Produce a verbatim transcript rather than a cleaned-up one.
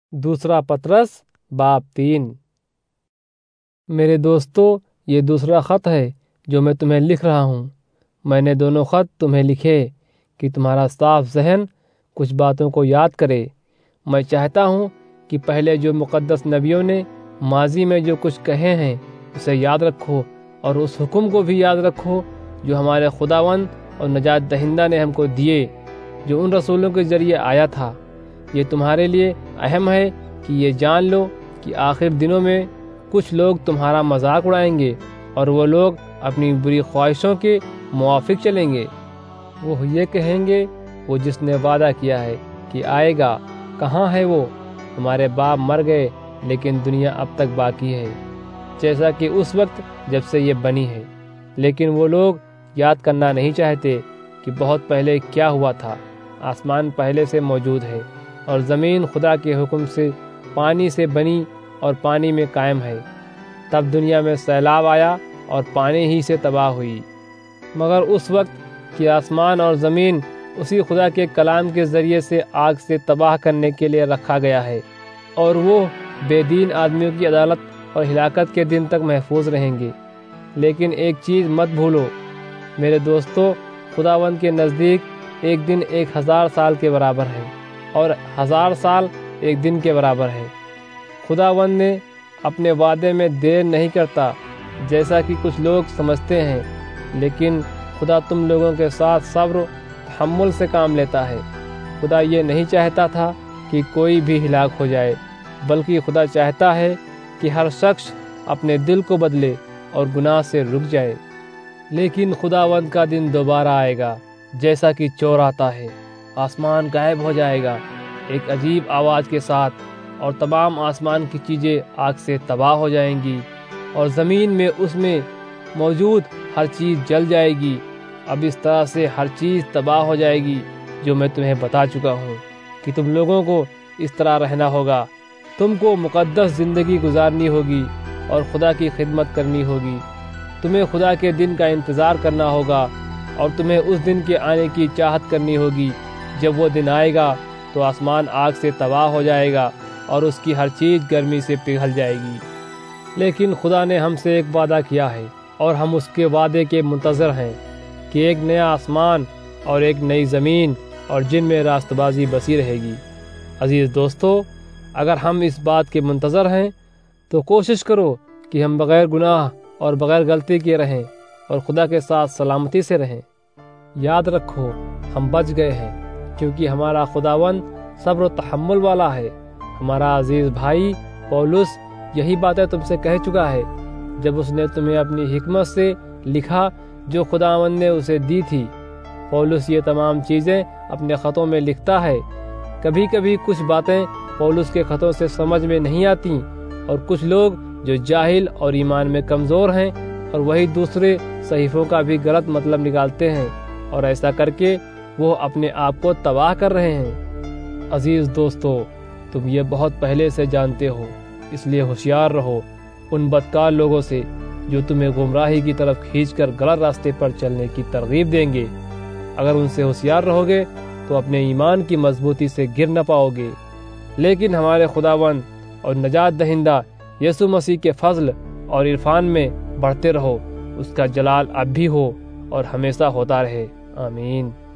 دوسرا پطرس باب تین۔ میرے دوستو، یہ دوسرا خط ہے جو میں تمہیں لکھ رہا ہوں۔ میں نے دونوں خط تمہیں لکھے کہ تمہارا صاف ذہن کچھ باتوں کو یاد کرے۔ میں چاہتا ہوں کہ پہلے جو مقدس نبیوں نے ماضی میں جو کچھ کہے ہیں اسے یاد رکھو، اور اس حکم کو بھی یاد رکھو جو ہمارے خداوند اور نجات دہندہ نے ہم کو دیے، جو ان رسولوں کے ذریعے آیا تھا۔ یہ تمہارے لیے اہم ہے کہ یہ جان لو کہ آخر دنوں میں کچھ لوگ تمہارا مذاق اڑائیں گے، اور وہ لوگ اپنی بری خواہشوں کے موافق چلیں گے۔ وہ یہ کہیں گے، وہ جس نے وعدہ کیا ہے کہ آئے گا، کہاں ہے وہ؟ ہمارے باپ مر گئے لیکن دنیا اب تک باقی ہے، جیسا کہ اس وقت جب سے یہ بنی ہے۔ لیکن وہ لوگ یاد کرنا نہیں چاہتے کہ بہت پہلے کیا ہوا تھا۔ آسمان پہلے سے موجود ہے، اور زمین خدا کے حکم سے پانی سے بنی اور پانی میں قائم ہے۔ تب دنیا میں سیلاب آیا اور پانی ہی سے تباہ ہوئی، مگر اس وقت کہ آسمان اور زمین اسی خدا کے کلام کے ذریعے سے آگ سے تباہ کرنے کے لیے رکھا گیا ہے، اور وہ بے دین آدمیوں کی عدالت اور ہلاکت کے دن تک محفوظ رہیں گے۔ لیکن ایک چیز مت بھولو میرے دوستو، خداوند کے نزدیک ایک دن ایک ہزار سال کے برابر ہے، اور ہزار سال ایک دن کے برابر ہے۔ خداوند نے اپنے وعدے میں دیر نہیں کرتا جیسا کہ کچھ لوگ سمجھتے ہیں، لیکن خدا تم لوگوں کے ساتھ صبر و تحمل سے کام لیتا ہے۔ خدا یہ نہیں چاہتا تھا کہ کوئی بھی ہلاک ہو جائے، بلکہ خدا چاہتا ہے کہ ہر شخص اپنے دل کو بدلے اور گناہ سے رک جائے۔ لیکن خداوند کا دن دوبارہ آئے گا جیسا کہ چور آتا ہے۔ آسمان غائب ہو جائے گا ایک عجیب آواز کے ساتھ، اور تمام آسمان کی چیزیں آگ سے تباہ ہو جائیں گی، اور زمین میں اس میں موجود ہر چیز جل جائے گی۔ اب اس طرح سے ہر چیز تباہ ہو جائے گی جو میں تمہیں بتا چکا ہوں کہ تم لوگوں کو اس طرح رہنا ہوگا۔ تم کو مقدس زندگی گزارنی ہوگی اور خدا کی خدمت کرنی ہوگی۔ تمہیں خدا کے دن کا انتظار کرنا ہوگا، اور تمہیں اس دن کے آنے کی چاہت کرنی ہوگی۔ جب وہ دن آئے گا تو آسمان آگ سے تباہ ہو جائے گا اور اس کی ہر چیز گرمی سے پگھل جائے گی۔ لیکن خدا نے ہم سے ایک وعدہ کیا ہے، اور ہم اس کے وعدے کے منتظر ہیں کہ ایک نیا آسمان اور ایک نئی زمین اور جن میں راست بازی بسی رہے گی۔ عزیز دوستو، اگر ہم اس بات کے منتظر ہیں تو کوشش کرو کہ ہم بغیر گناہ اور بغیر غلطی کے رہیں اور خدا کے ساتھ سلامتی سے رہیں۔ یاد رکھو، ہم بچ گئے ہیں کیونکہ ہمارا خداوند صبر و تحمل والا ہے۔ ہمارا عزیز بھائی پولس یہی باتیں تم سے کہہ چکا ہے جب اس نے تمہیں اپنی حکمت سے لکھا جو خداوند نے اسے دی تھی۔ پولس یہ تمام چیزیں اپنے خطوں میں لکھتا ہے۔ کبھی کبھی کچھ باتیں پولس کے خطوں سے سمجھ میں نہیں آتی، اور کچھ لوگ جو جاہل اور ایمان میں کمزور ہیں اور وہی دوسرے صحیفوں کا بھی غلط مطلب نکالتے ہیں، اور ایسا کر کے وہ اپنے آپ کو تباہ کر رہے ہیں۔ عزیز دوستو، تم یہ بہت پہلے سے جانتے ہو، اس لیے ہوشیار رہو ان بدکار لوگوں سے جو تمہیں گمراہی کی طرف کھینچ کر غلط راستے پر چلنے کی ترغیب دیں گے۔ اگر ان سے ہوشیار رہو گے تو اپنے ایمان کی مضبوطی سے گر نہ پاؤ گے۔ لیکن ہمارے خداوند اور نجات دہندہ یسوع مسیح کے فضل اور عرفان میں بڑھتے رہو۔ اس کا جلال اب بھی ہو اور ہمیشہ ہوتا رہے، آمین۔